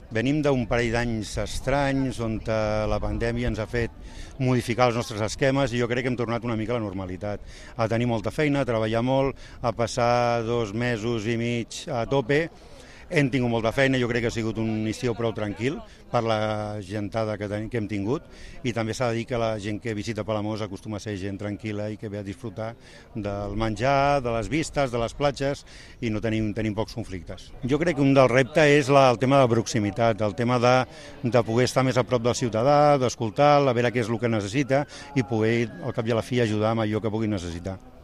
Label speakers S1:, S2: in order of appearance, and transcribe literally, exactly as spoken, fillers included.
S1: Venim d'un parell d'anys estranys on eh, la pandèmia ens ha fet modificar els nostres esquemes i jo crec que hem tornat una mica a la normalitat, a tenir molta feina, a treballar molt, a passar dos mesos i mig a tope. Hem tingut molta feina, jo crec que ha sigut un estiu prou tranquil per la gentada que, ten, que hem tingut, i també s'ha de dir que la gent que visita Palamós acostuma a ser gent tranquil·la i que ve a disfrutar del menjar, de les vistes, de les platges, i no tenim, tenim pocs conflictes. Jo crec que un dels reptes és la, el tema de proximitat, el tema de, de poder estar més a prop del ciutadà, d'escoltar, a veure què és el que necessita i poder, al cap i a la fi, ajudar amb allò que pugui necessitar.